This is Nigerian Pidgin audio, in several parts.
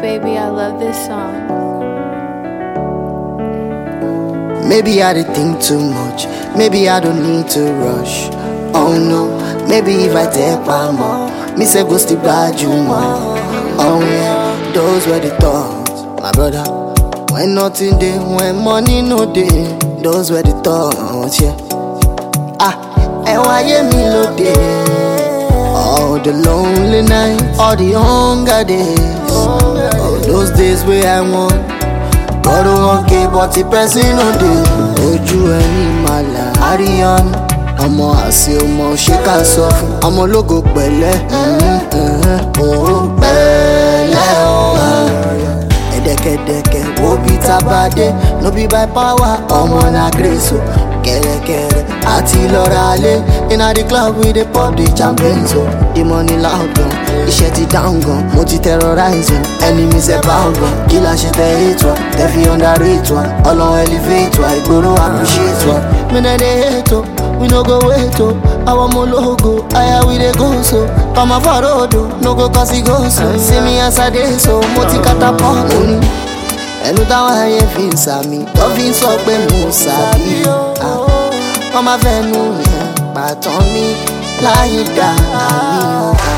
baby, I love this song. Maybe I did think too much. Maybe I don't need to rush. Oh no, maybe if I take my more, me say go still bad you more. Oh yeah, those were the thoughts, my brother. When nothing day, when money no day, those were the thoughts, yeah. And why you me look day? All the lonely nights, all the hunger days, all those days where I want. God don't care but the person no day. Ojú ẹni màlà àríyànú. Ọmọ àṣẹ ọmọ ṣé ká sọ fún. Ọmọ ológo pẹ̀lẹ́. Ó pẹ̀lẹ́ o. Ẹ̀dẹ̀kẹ̀dẹ̀kẹ̀ wo bí tabadé. No be by power, ọmọ na grace o. Kẹ̀rẹ̀kẹ̀rẹ̀ àti lọ́ra alẹ́. Inna the club we dey pop the champagne so. The money loud gan, iṣẹ́ ti down gan. Mo ti terrorize wọn, enemies ẹ̀ bá gan. Kí la ṣe tẹ hate wa, tẹ fi underrate wa. Ọlọ́run elevate wa, ìgboro appreciate wa. Mi nà dey hate o, we no go wait o. Àwọn ọmọ ológo, aya we dey go so. Ọmọ fọ́rọ̀dọ̀, no go cause e go so. See me as I dey so, mo ti catapult. Mo ní ẹnu táwọn ayé fi ń sàmì, tó fi ń sọ pé mo sàbí. Wọ́n máa fẹ́nu yẹn pàtàn mi láyé dá àmì ọ̀hà.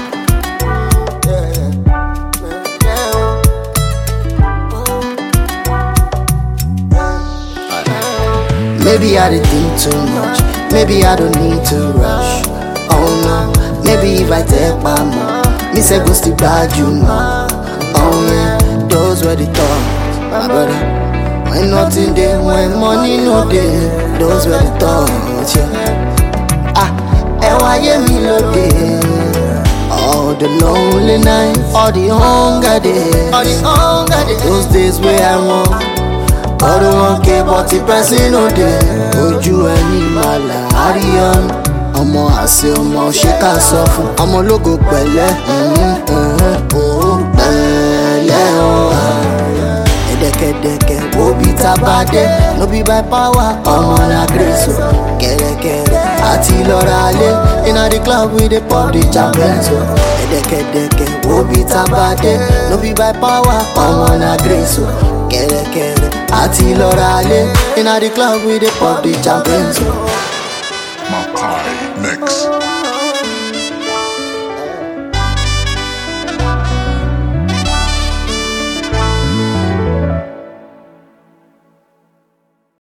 Maybe I did think too much. Maybe I don't need to rush. Oh no, maybe if I take my more, me say go still bad you more. Oh yeah, those were the thoughts, my brother. When nothing day, when money no day, those were the thoughts, yeah. And why you me look day? All the lonely nights, all the hunger days, those days where I want. God don't care but the person no day. Ojú ẹni màlà àríyànú. Ọmọ àṣẹ ọmọ ṣé ká sọ fún. Ọmọ ológo pẹ̀lẹ́. Ó pẹ̀lẹ́ o. Ẹ̀dẹ̀kẹ̀dẹ̀kẹ̀ wo bí tabadé. No be by power, ọmọ na grace o. Kẹ̀rẹ̀kẹ̀rẹ̀ àti lọ́ra alẹ́. Inna the club we dey pop the champagne so. Ẹ̀dẹ̀kẹ̀dẹ̀kẹ̀ wo bí tabadé. No be by power, ọmọ na grace o. Kẹ̀rẹ̀kẹ̀rẹ̀ àti lọ́ra alẹ́. Inna the club we dey pop the champagne so. Makai Mix.